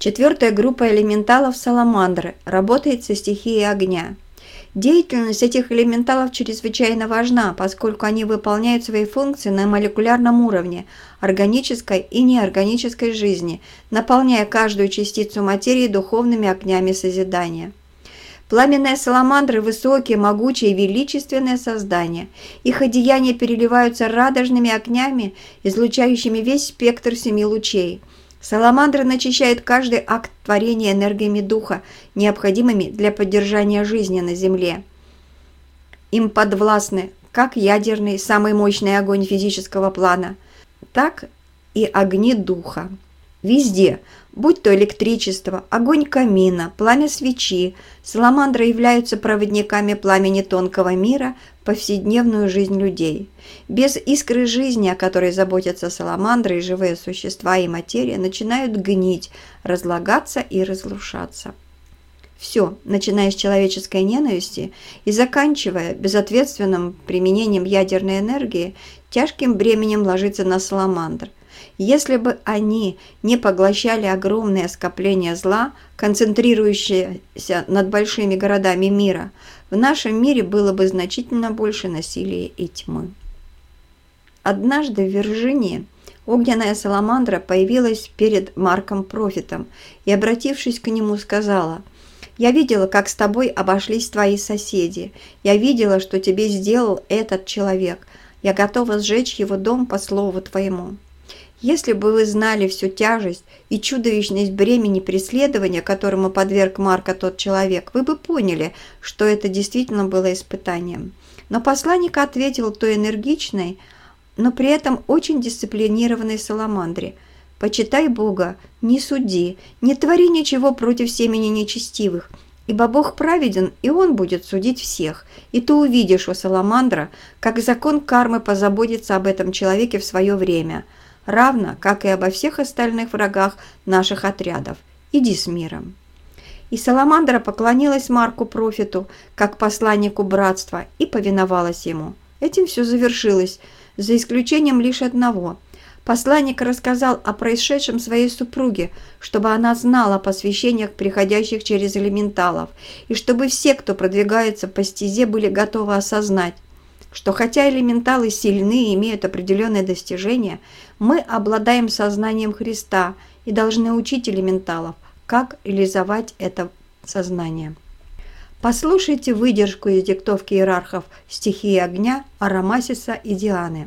Четвертая группа элементалов саламандры работает со стихией огня. Деятельность этих элементалов чрезвычайно важна, поскольку они выполняют свои функции на молекулярном уровне органической и неорганической жизни, наполняя каждую частицу материи духовными огнями созидания. Пламенные саламандры – высокие, могучие и величественные создания. Их одеяния переливаются радужными огнями, излучающими весь спектр 7 лучей. Саламандры начищают каждый акт творения энергиями духа, необходимыми для поддержания жизни на Земле. Им подвластны как ядерный, самый мощный огонь физического плана, так и огни духа. Везде, будь то электричество, огонь камина, пламя свечи, саламандры являются проводниками пламени тонкого мира в повседневную жизнь людей. Без искры жизни, о которой заботятся саламандры, и живые существа и материя начинают гнить, разлагаться и разрушаться. Все, начиная с человеческой ненависти и заканчивая безответственным применением ядерной энергии, тяжким бременем ложится на саламандр. Если бы они не поглощали огромные скопления зла, концентрирующиеся над большими городами мира, в нашем мире было бы значительно больше насилия и тьмы. Однажды в Вирджинии огненная саламандра появилась перед Марком Профитом и, обратившись к нему, сказала: «Я видела, как с тобой обошлись твои соседи. Я видела, что тебе сделал этот человек. Я готова сжечь его дом по слову твоему». Если бы вы знали всю тяжесть и чудовищность бремени преследования, которому подверг Марка тот человек, вы бы поняли, что это действительно было испытанием. Но посланник ответил той энергичной, но при этом очень дисциплинированной саламандре: «Почитай Бога, не суди, не твори ничего против семени нечестивых, ибо Бог праведен, и Он будет судить всех. И ты увидишь, о саламандра, как закон кармы позаботится об этом человеке в свое время, равно как и обо всех остальных врагах наших отрядов. Иди с миром». И саламандра поклонилась Марку Профиту, как посланнику братства, и повиновалась ему. Этим все завершилось, за исключением лишь одного. Посланник рассказал о происшедшем своей супруге, чтобы она знала о посвящениях, приходящих через элементалов, и чтобы все, кто продвигается по стезе, были готовы осознать, что хотя элементалы сильны и имеют определенные достижения, мы обладаем сознанием Христа и должны учить элементалов, как реализовать это сознание. Послушайте выдержку из диктовки иерархов стихии огня Арамасиса и Дианы.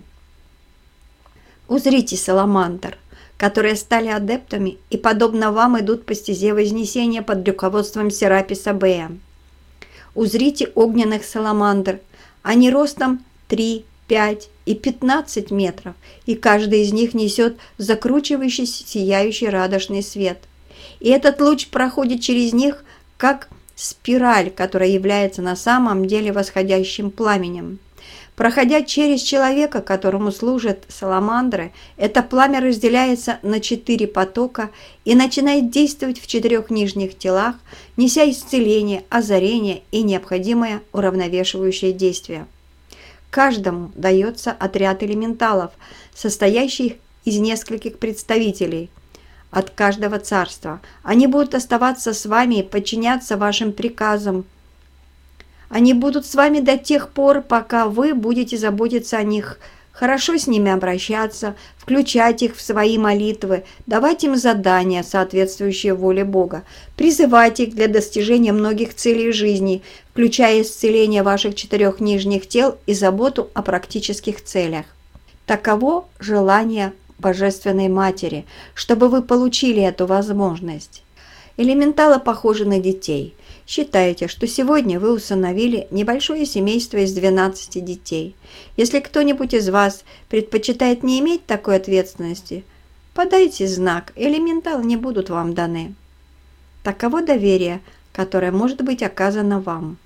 «Узрите саламандр, которые стали адептами и, подобно вам, идут по стезе Вознесения под руководством Сераписа Бея. Узрите огненных саламандр, они ростом 3, 5 и 15 метров, и каждый из них несет закручивающийся сияющий радужный свет. И этот луч проходит через них, как спираль, которая является на самом деле восходящим пламенем. Проходя через человека, которому служат саламандры, это пламя разделяется на 4 потока и начинает действовать в 4 нижних телах, неся исцеление, озарение и необходимое уравновешивающее действие. Каждому дается отряд элементалов, состоящих из нескольких представителей от каждого царства. Они будут оставаться с вами и подчиняться вашим приказам. Они будут с вами до тех пор, пока вы будете заботиться о них, хорошо с ними обращаться, включать их в свои молитвы, давать им задания, соответствующие воле Бога, призывать их для достижения многих целей жизни, включая исцеление ваших 4 нижних тел и заботу о практических целях. Таково желание Божественной Матери, чтобы вы получили эту возможность. Элементалы похожи на детей. Считайте, что сегодня вы усыновили небольшое семейство из 12 детей. Если кто-нибудь из вас предпочитает не иметь такой ответственности, подайте знак, элементалы не будут вам даны. Таково доверие, которое может быть оказано вам.